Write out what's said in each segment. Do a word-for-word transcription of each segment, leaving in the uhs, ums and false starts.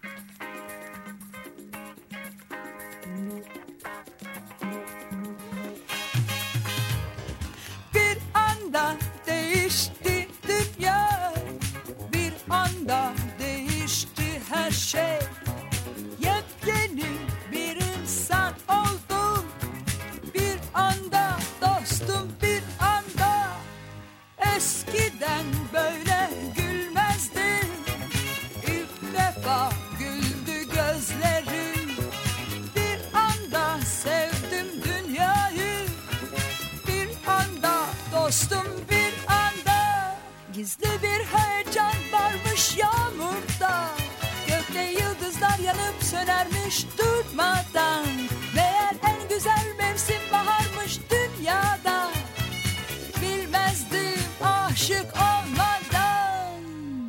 Bir anda değişti dünya, bir anda değişti her şey. Yepyeni bir insan oldum, bir anda dostum, bir anda. Eskiden böyle gülmezdim, ilk defa güldü gözlerim. Bir anda sevdim dünyayı, bir anda dostum, bir anda. Gizli bir heyecan varmış yağmurda, gökte yıldızlar yanıp sönermiş durmadan. Meğer en güzel mevsim baharmış dünyada, bilmezdim aşık olmadan.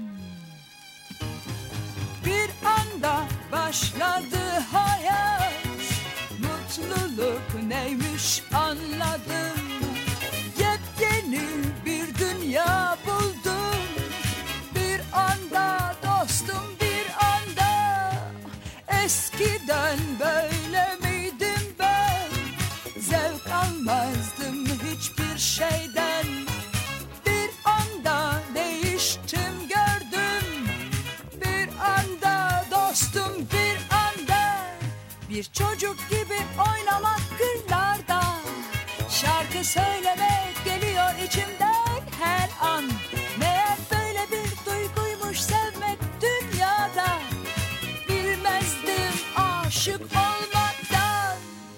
Bir anda başladı hayat, mutluluk neymiş anladım. Yepyeni bir dünya buldum, bir anda dostum, bir anda. Eskiden böyle miydim ben? Zevk almazdım hiçbir şeyden. Bir anda değiştim gördüm, bir anda dostum, bir anda. Bir çocuk gibi oynamak kırlarda, şarkı söylemek geliyor içimden her an. Meğer böyle bir duyguymuş sevmek dünyada, bilmezdim aşık olmadan.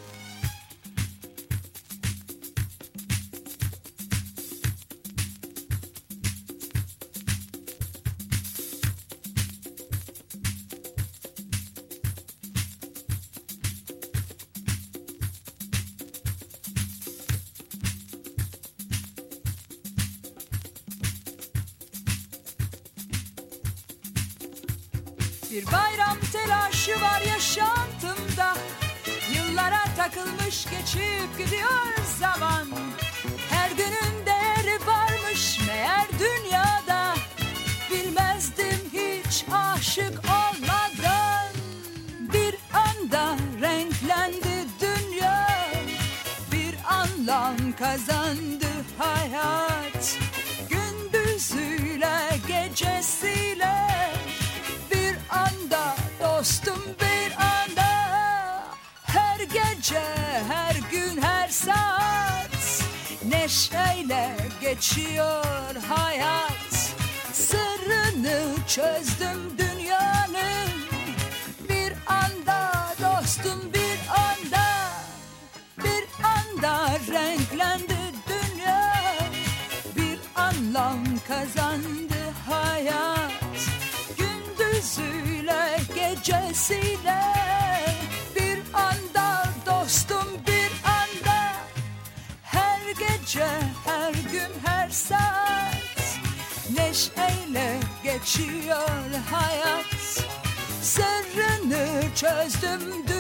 Bir bayram telaşı var yaşantımda, yıllara takılmış geçip gidiyor zaman. Her günün değeri varmış meğer dünyada, bilmezdim hiç aşık olmadan. Bir anda renklendi dünya, bir anlam kazandı hayat. Gündüzüyle gecesiyle, bir anda dostum, bir anda. Her gece, her gün, her saat neşeyle geçiyor hayat. Sırrını çözdüm dünyanın, bir anda dostum, bir anda. Bir anda renklendi dünya, bir anlam kazandı hayat. Gündüzüyle gecesiyle, bir anda dostum, bir anda. Her gece, her gün, her saat neşeyle geçiyor hayat. Sırrını çözdüm